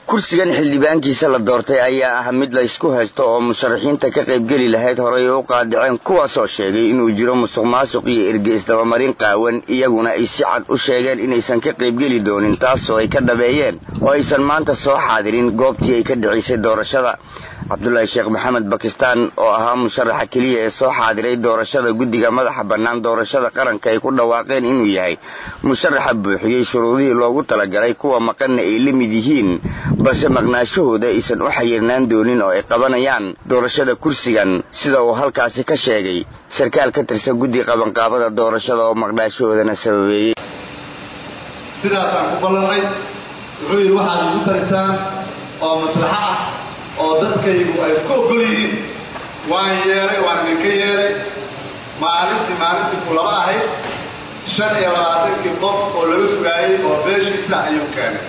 kursigan xildhibaankiisa la doortay ayaa ah mid la isku haysto oo musharaxiinta ka qaybgeli lahayd horay u qaadaceen kuwaasoo sheegay inuu jiro musuqmaasuq iyo erge isdabamarin qaawan iyaguna ay si cad u sheegeen inaysan ka qaybgeli doonin taasoo ay ka dhabeeyeen oo aysan maanta soo xaadirin goobtii ay ka dhicisay doorashada. cabdulaahi sheekh maxamed bakistaan oo ahaa musharaxa keliya ee soo xaadiray doorashada guddiga madaxa bannaan doorashada qaranka ay ku dhawaaqeen inuu yahay musharaxa buuxiyey shuruudihii loogu talagalay kuwa maqanna ay la mid yihiin balse maqnaashahooda aysan u xayirnaan doonin oo ay qabanayaan doorashada kursigan sida uu halkaasi ka sheegay sarkaal ka tirsan guddi qabanqaabada doorashada oo maqnaashahoodana sababeeyey. sidaasaan ku ballanay wuxuu yidhi waxaad igu tarisaan oo maslaxa ah oo dadkaygu ay isku ogol yihiin waan yeelay waan idinka yeelay maalintii ku laba ahayd 25 qof oo laga sugaayay oo beeshiisa ayuu keenay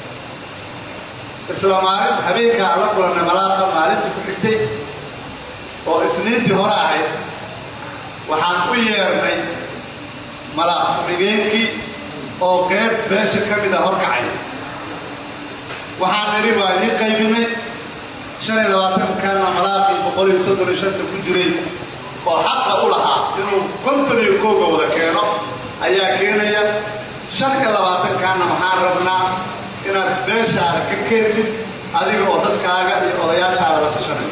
isla maalin habeenkaa la kulanay malaaqa maalintii ku xigtay oo isniintii hore ahayd waxaan u yeernay malaaq ku-xigeenkii oo qeyb beesha ka mid a horkacay waxaan nidhi waa idiin qaybinay 25 malaaqii 135 ku jiray oo xaqa u lahaa inuu 51 wada keeno ayaa keenaya 25 waxaan rabnaa inaad beeshaada ka keentid adiga oo dadkaaga iyo odayaashaada la tashanaya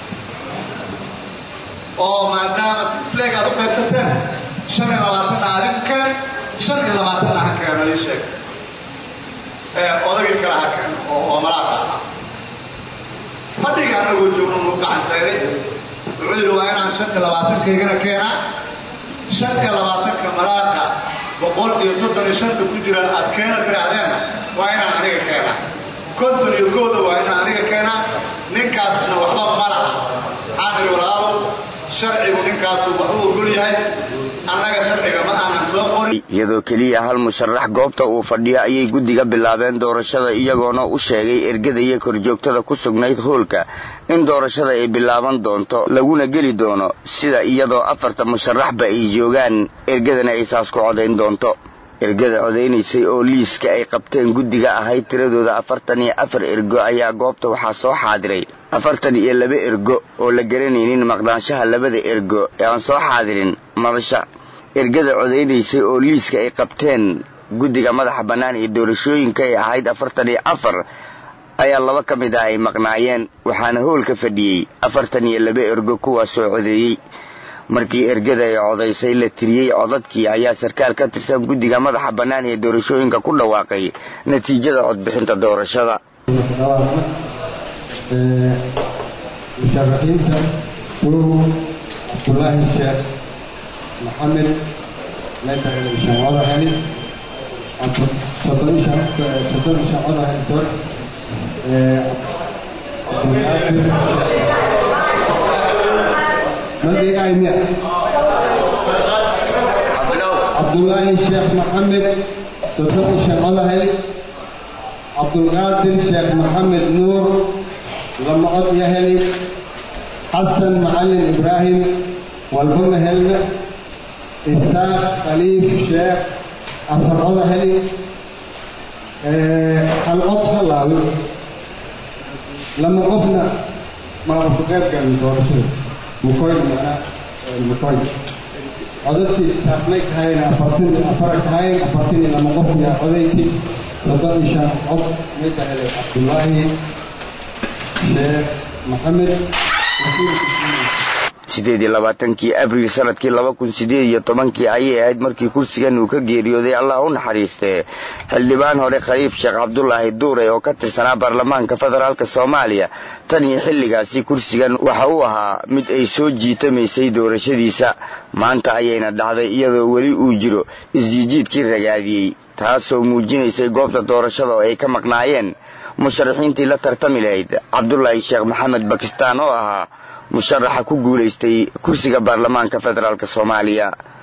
oo maadaama isleeg aad u qaybsateen 25 adigu keen 25 ha keeno ii sheeg odagii kale ha keeno oo malaaqa ah fadhiga anagoo joogno nuu gacan sayray wuxuu yidhi waa inaan 25kaygana keenaa 25 malaaqa 135 ku jiraan aad keena tirahdeen waa inaan aniga keenaa 51 waa inaan aniga keenaa ninkaasna waxba ma laha waxaan idhi walaalo sharcigu ninkaasu wax u ogol yahay annaga sharciga ma aanan soo qorin. iyadoo keliya hal musharax goobta uu fadhiyo ayay guddiga bilaabeen doorashada iyagoona u sheegay ergada iyo korjoogtada ku sugnayd hoolka in doorashada ay bilaaban doonto laguna geli doono sida iyadoo 4 musharaxba ay joogaan ergadana ay saas ku codayn doonto. ergada codaynaysay oo liiska ay qabteen guddiga ahayd tiradooda 44 ergo ayaa goobta waxaa soo xaadiray 42 ergo oo la garanaynin maqnaanshaha labada ergo ee aan soo xaadirin madasha. ergada codaynaysay oo liiska ay qabteen guddiga madaxa bannaan ee doorashooyinka ay ahayd 44 ayaa 2 ka mid ah ay maqnaayeen waxaana hoolka fadhiyey 42 ergo kuwaasoo codeeyey. markii ergada ay codaysay la tiriyey codadkii ayaa sarkaal ka tirsan guddiga madaxa bannaan ee doorashooyinka ku dhawaaqay natiijada codbixinta doorashada. musharaxiinta cabdulaahi sheekh maxamed meesha heli cabdulaahi sheekh maxamed heli cabdulqaadir sheekh maxamed nuur lama cod ya heli xasan macalin ibraahim walbama helna isaaq khaliif sheekh 4 cod heli hal cod halaawi lama qofna ma ku qayb galin doorashada mukoyn codadkii taasnay tahayna 44 tahayn 40 lama qof yaa codayti 35 cod mid helay cabdulaahi sheekh maxamed 28 abriil sanadkii 2018 ayay ahayd markii kursigan uu ka geeriyooday Allah u naxariistee xildhibaan hore khaliif sheekh cabdulaahi duure oo ka tirsanaa baarlamaanka federaalka Soomaaliya. tan iyo xilligaasi kursigan waxa uu ahaa mid ay soo jiitamaysay doorashadiisa. maanta ayayna dhacday iyadoo weli uu jiro isjiidkii ragaadiyey taasoo muujinaysay goobta doorashada oo ay ka maqnaayeen musharaxiintii la tartami lahayd cabdulaahi sheekh maxamed bakistaan oo ahaa musharaxa ku guulaystay kursiga baarlamaanka federaalka Soomaaliya.